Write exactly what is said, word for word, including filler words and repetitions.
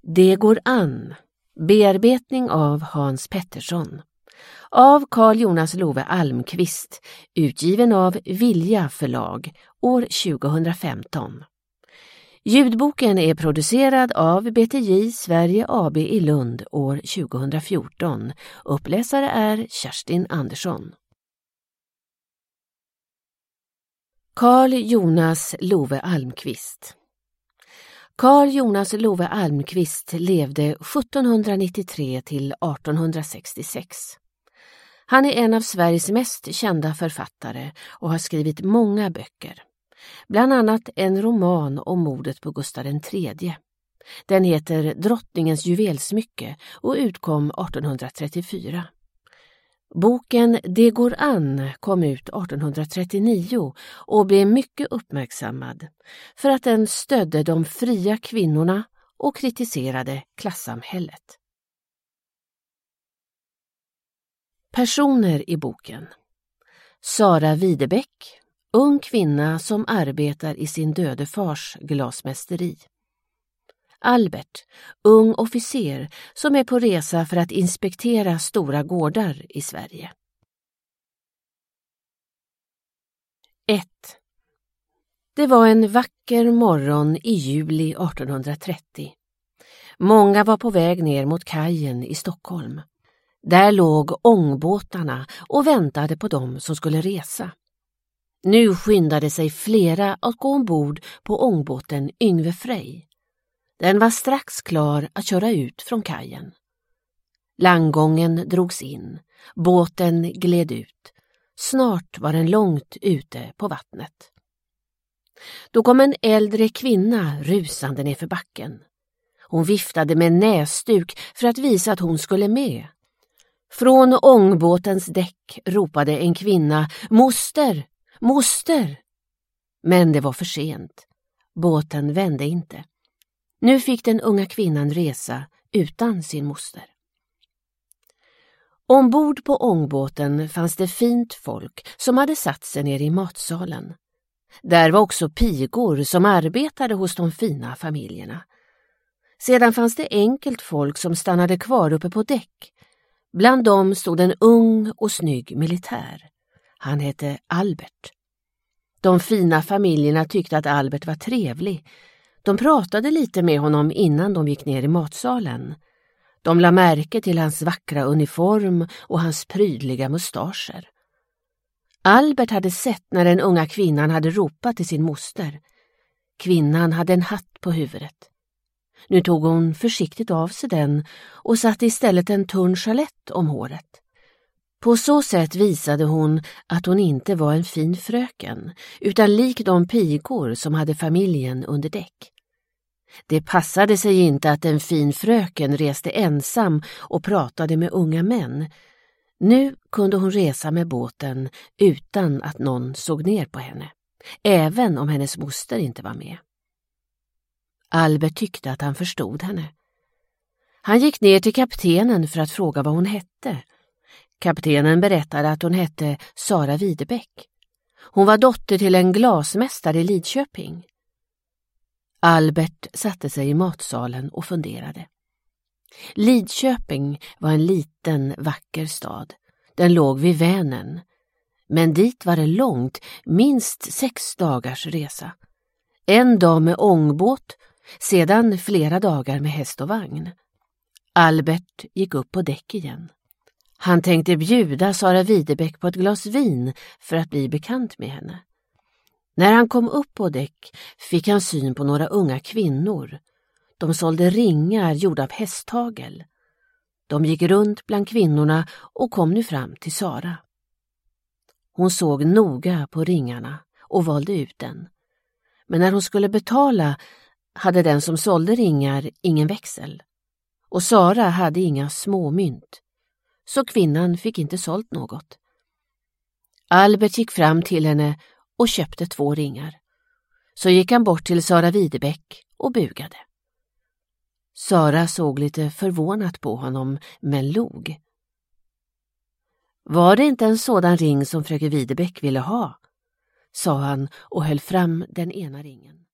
Det går an. Bearbetning av Hans Pettersson. Av Carl Jonas Love Almqvist, utgiven av Vilja förlag, år tjugohundrafemton. Ljudboken är producerad av B T J Sverige A B i Lund år tjugohundrafjorton. Uppläsare är Kerstin Andersson. Carl Jonas Love Almqvist. Carl Jonas Love Almqvist levde sjuttonhundranittiotre till artonhundrasextiosex. Han är en av Sveriges mest kända författare och har skrivit många böcker. Bland annat en roman om mordet på Gustav den tredje. Den heter Drottningens juvelsmycke och utkom artonhundratrettiofyra. Boken Det går an kom ut artonhundratrettionio och blev mycket uppmärksammad för att den stödde de fria kvinnorna och kritiserade klassamhället. Personer i boken: Sara Widebeck, ung kvinna som arbetar i sin döde fars glasmästeri. Albert, ung officer som är på resa för att inspektera stora gårdar i Sverige. ett. Det var en vacker morgon i juli artonhundratrettio. Många var på väg ner mot kajen i Stockholm. Där låg ångbåtarna och väntade på dem som skulle resa. Nu skyndade sig flera att gå ombord på ångbåten Yngve Frej. Den var strax klar att köra ut från kajen. Landgången drogs in, båten gled ut. Snart var den långt ute på vattnet. Då kom en äldre kvinna rusande ner för backen. Hon viftade med näsduk för att visa att hon skulle med. Från ångbåtens däck ropade en kvinna: Moster! Moster! Men det var för sent. Båten vände inte. Nu fick den unga kvinnan resa utan sin moster. Ombord på ångbåten fanns det fint folk som hade satt sig ner i matsalen. Där var också pigor som arbetade hos de fina familjerna. Sedan fanns det enkelt folk som stannade kvar uppe på däck. Bland dem stod en ung och snygg militär. Han hette Albert. De fina familjerna tyckte att Albert var trevlig. De pratade lite med honom innan de gick ner i matsalen. De la märke till hans vackra uniform och hans prydliga mustascher. Albert hade sett när den unga kvinnan hade ropat till sin moster. Kvinnan hade en hatt på huvudet. Nu tog hon försiktigt av sig den och satte istället en tunn chalett om håret. På så sätt visade hon att hon inte var en fin fröken, utan lik de pigor som hade familjen under däck. Det passade sig inte att en fin fröken reste ensam och pratade med unga män. Nu kunde hon resa med båten utan att någon såg ner på henne, även om hennes moster inte var med. Albert tyckte att han förstod henne. Han gick ner till kaptenen för att fråga vad hon hette. Kaptenen berättade att hon hette Sara Widebeck. Hon var dotter till en glasmästare i Lidköping. Albert satte sig i matsalen och funderade. Lidköping var en liten, vacker stad. Den låg vid Vänern. Men dit var det långt, minst sex dagars resa. En dag med ångbåt, sedan flera dagar med häst och vagn. Albert gick upp på däck igen. Han tänkte bjuda Sara Widebeck på ett glas vin för att bli bekant med henne. När han kom upp på däck fick han syn på några unga kvinnor. De sålde ringar gjorda av hästtagel. De gick runt bland kvinnorna och kom nu fram till Sara. Hon såg noga på ringarna och valde ut den. Men när hon skulle betala hade den som sålde ringar ingen växel. Och Sara hade inga småmynt. Så kvinnan fick inte sålt något. Albert gick fram till henne och köpte två ringar. Så gick han bort till Sara Widebeck och bugade. Sara såg lite förvånat på honom, men log. Var det inte en sådan ring som fröken Widebeck ville ha? Sa han och höll fram den ena ringen.